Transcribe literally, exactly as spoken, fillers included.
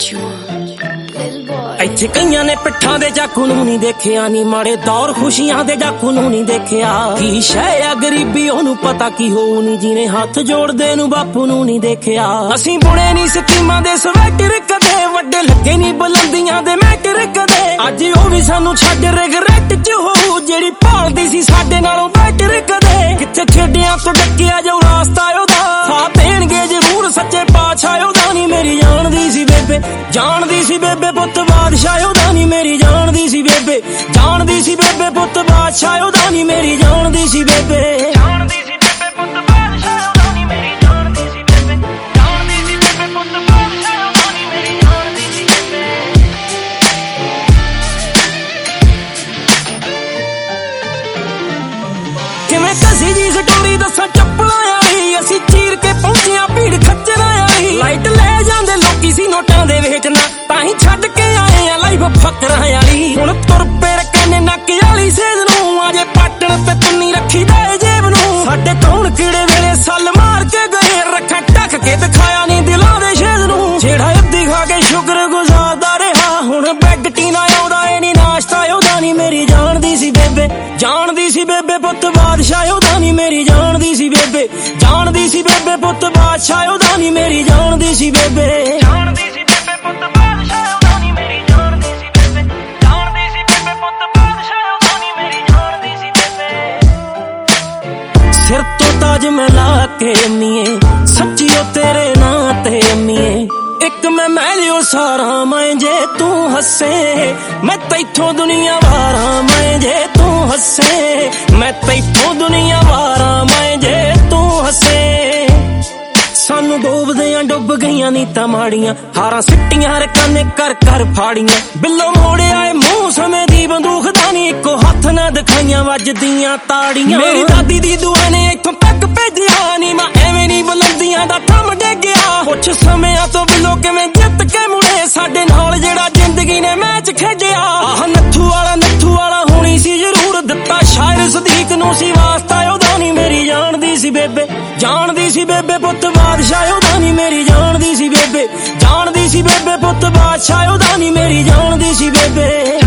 ਇੱਥੇ ਕਈਆਂ ਨੇ ਪਿੱਠਾਂ ਦੇ ਚਾਕੂ ਨੂੰ ਨਹੀਂ ਦੇਖਿਆ, ਨੀ ਮਾੜੇ ਦੌਰ ਖੁਸ਼ੀਆਂ ਦੇ ਚਾਕੂ ਨੂੰ ਨਹੀਂ ਦੇਖਿਆ। ਕੀ ਸ਼ੈ ਆ ਗਰੀਬੀ ਉਹਨੂੰ ਪਤਾ ਕੀ ਹੋਊ ਨੀ, ਜਿਹਨੇ ਹੱਥ ਜੋੜਦੇ ਨੂੰ ਬਾਪੂ ਨੂੰ ਨਹੀਂ ਦੇਖਿਆ। ਅਸੀਂ ਬੁਣੇ ਨਹੀਂ ਸਕੀਮਾਂ ਦੇ ਸਵੈਟਰ ਕਦੇ, ਵੱਡੇ ਲੱਗੇ ਨਹੀਂ ਬੁਲੰਦੀਆਂ ਦੇ ਮੈਟਰ ਕਦੇ। ਅੱਜ ਉਹ ਵੀ ਸਾਨੂੰ ਛੱਡ ਰਿਗਰੈਟ ਚ ਹੋਊ, ਜਿਹੜੀ ਭਾਲਦੀ ਸੀ ਸਾਡੇ ਨਾਲੋਂ ਬੈਟਰ ਕਦੇ। ਕਿੱਥੇ ਠੇਡਿਆਂ ਤੋਂ ਡੱਕਿਆ ਜਾਊ ਰਾਸਤਾ ਉਹਦਾ, ਸਾਥ ਦੇਣਗੇ ਜ਼ਰੂਰ ਸੱਚੇ ਪਾਤਸ਼ਾਹ ਉਹਦਾ। ਨੀ ਮੇਰੀ ਜਾਣਦੀ ਸੀ ਬੇਬੇ, ਜਾਣਦੀ ਸੀ ਬੇਬੇ ਪੁੱਤ ਬਾਦਸ਼ਾਹ ਉਹਦਾ। ਨੀ ਮੇਰੀ ਜਾਣਦੀ ਸੀ ਬੇਬੇ, ਜਾਣਦੀ ਸੀ ਬੇਬੇ ਪੁੱਤ ਬਾਦਸ਼ਾਹ ਉਹਦਾ। ਨੀ ਮੇਰੀ ਜਾਣਦੀ ਸੀ ਬੇਬੇ, ਜਾਣਦੀ ਸੀ ਬੇਬੇ ਪੁੱਤ ਬਾਦਸ਼ਾਹ ਉਹਦਾ। ਨੀ ਮੇਰੀ ਜਾਣਦੀ ਸੀ ਬੇਬੇ, ਜਾਣਦੀ ਸੀ ਬੇਬੇ ਪੁੱਤ ਬਾਦਸ਼ਾਹ ਉਹਦਾ। ਨੀ ਮੇਰੀ ਜਾਣਦੀ ਸੀ ਬੇਬੇ। ਕਿਵੇਂ ਕਸੀ ਜੀ ਸਟੋਰੀ ਦੱਸਾਂ ਚੱਪਲਾਂ ਵਾਲੀ, ਅਸੀਂ ਚੀਰ ਕੇ ਪਹੁੰਚਿਆ ਭੀੜ ਖੱਚਰਾਂ ਵਾਲੀ। ਲਾਈਟ ਲੈ ਜਾਂਦੇ ਲੋਕੀ ਸੀ ਨੋਟਾਂ ਦੇ ਵੇਚਣਾ, ਤਾਂ ਹੀ ਛੱਡ ਕੇ ਆਏ ਆ ਲਾਈਵ ਫਕਰਾਂ ਵਾਲੀ। ਹੁਣ ਤੁਰ ਪੇ ਰਕਨੇ ਨੱਕ ਵਾਲੀ ਸੇਜ ਨੂੰ, ਅਜੇ ਪਾਟਣ ਤੇ ਤੁੰਨੀ ਰੱਖੀ ਦੇ ਜੇਬ ਨੂੰ। ਸਾਡੇ ਕੌਣ ਕਿਹੜੇ ਵੇਲੇ ਸੱਲ ਮਾਰ ਕੇ ਗਏ, ਰੱਖਾਂ ਢੱਕ ਕੇ ਦਿਖਾਇਆ ਨੀ ਦਿਲਾਂ ਦੇ ਸ਼ੇਜ ਨੂੰ। ਜਿਹੜਾ ਅੱਧੀ ਖਾ ਕੇ ਸ਼ੁਕਰ ਗੁਜ਼ਾਰਦਾ ਰਿਹਾ, ਹੁਣ ਬੈਗ ਟੀਨਾ ਆਉਂਦਾ ਏ ਨੀ ਨਾਸ਼ਤਾ ਉਹਦਾ। ਨੀ ਮੇਰੀ ਜਾਣਦੀ ਸੀ ਬੇਬੇ, ਜਾਣਦੀ ਸੀ ਬੇਬੇ ਪੁੱਤ ਬਾਦਸ਼ਾਹ ਉਹਦਾ। ਨੀ ਮੇਰੀ ਜਾਣਦੀ ਸੀ ਬੇਬੇ, ਜਾਣਦੀ ਸੀ ਬੇਬੇ ਪੁੱਤ ਬਾਦਸ਼ਾਹ ਉਹਦਾ। ਨੀ ਮੇਰੀ ਜਾਣਦੀ ਸੀ ਬੇਬੇ, ਜਾਣਦੀ ਸੀ ਬੇਬੇ ਪੁੱਤ ਬਾਦਸ਼ਾਹ ਉਹਦਾ। ਨੀ ਮੇਰੀ ਜਾਣਦੀ ਸੀ ਬੇਬੇ, ਜਾਣਦੀ ਸੀ ਬੇਬੇ ਪੁੱਤ ਬਾਦਸ਼ਾਹ ਉਹਦਾ। ਨੀ ਮੇਰੀ ਜਾਣਦੀ ਸੀ ਬੇਬੇ। ਸਿਰ ਤੋਂ ਤਾਜ ਮੈਂ ਲਾ ਕੇ ਅੰਮੀਏ, ਸੱਚੀ ਉਹ ਤੇਰੇ ਨਾਂ ਤੇ ਅੰਮੀਏ। ਇੱਕ ਮੈਂ ਮੈਲਿਓ ਸਾਰਾ ਮੈਂ ਜੇ ਤੂੰ ਹੱਸੇ, ਮੈਂ ਤੈਥੋਂ ਦੁਨੀਆ ਵਾਰਾਂ ਮੈਂ ਜੇ ਤੂੰ ਹੱਸੇ। ਮੈਂ ਤੈਥੋਂ ਦੁਨੀਆ ਵਾਰਾਂ ਮੈਂ ਜੇ ਤੂੰ ਹੱਸੇ। ਸਾਨੂੰ ਡੋਬਦਿਆਂ ਡੁੱਬ ਗਈਆਂ ਨੀਤਾਂ ਮਾੜੀਆਂ, ਹਾਰਾਂ ਸਿੱਟੀਆਂ ਰਕਾਨੇ ਕਰ ਕਰ ਫਾੜੀਆਂ। ਬਿੱਲੋ ਮੋੜਿਆ ਏ ਮੂੰਹ ਸਮੇਂ ਦੀ ਬੰਦੂਕ ਦਾ, ਨੀ ਇੱਕੋ ਹੱਥ ਨਾ ਦਿਖਾਈਆਂ ਵੱਜਦੀਆਂ ਤਾੜੀਆਂ। ਮੇਰੀ ਦਾਦੀ ਦੀ ਦੁਆ ਨੇ ਇੱਥੋਂ ਤੱਕ ਭੇਜਿਆ, ਨੀ ਮੈਂ ਐਵੇਂ ਨੀ ਬੁਲੰਦੀਆਂ ਦਾ ਥੰਮ ਡਿੱਗਿਆ। ਕੁਛ ਸਮਿਆਂ ਤੋਂ ਬਿੱਲੋ ਕਿਵੇਂ ਜਿੱਤ ਕੇ ਮੁੜੇ, ਸਾਡੇ ਨਾਲ ਜਿਹੜਾ ਜ਼ਿੰਦਗੀ ਨੇ ਮੈਚ ਖੇਡਿਆ। ਆਹ ਨੱਥੂ ਵਾਲਾ ਨੱਥੂ ਵਾਲਾ ਹੋਣੀ ਸੀ ਜ਼ਰੂਰ, ਦਿੱਤਾ ਸ਼ਾਇਰ ਸਦੀਕ ਨੂੰ ਸੀ ਵਾਸਤਾ ਉਹਦਾ। ਨੀ ਮੇਰੀ ਜਾਣਦੀ ਸੀ ਬੇਬੇ, ਜਾਣਦੀ ਸੀ ਬੇਬੇ ਪੁੱਤ ਬਾਦਸ਼ਾਹ ਉਹਦਾ। ਨੀ ਮੇਰੀ ਜਾਣਦੀ ਸੀ ਬੇਬੇ, ਜਾਣਦੀ ਸੀ ਬੇਬੇ ਪੁੱਤ ਬਾਦਸ਼ਾਹ ਉਹਦਾ। ਨੀ ਮੇਰੀ ਜਾਣਦੀ ਸੀ ਬੇਬੇ।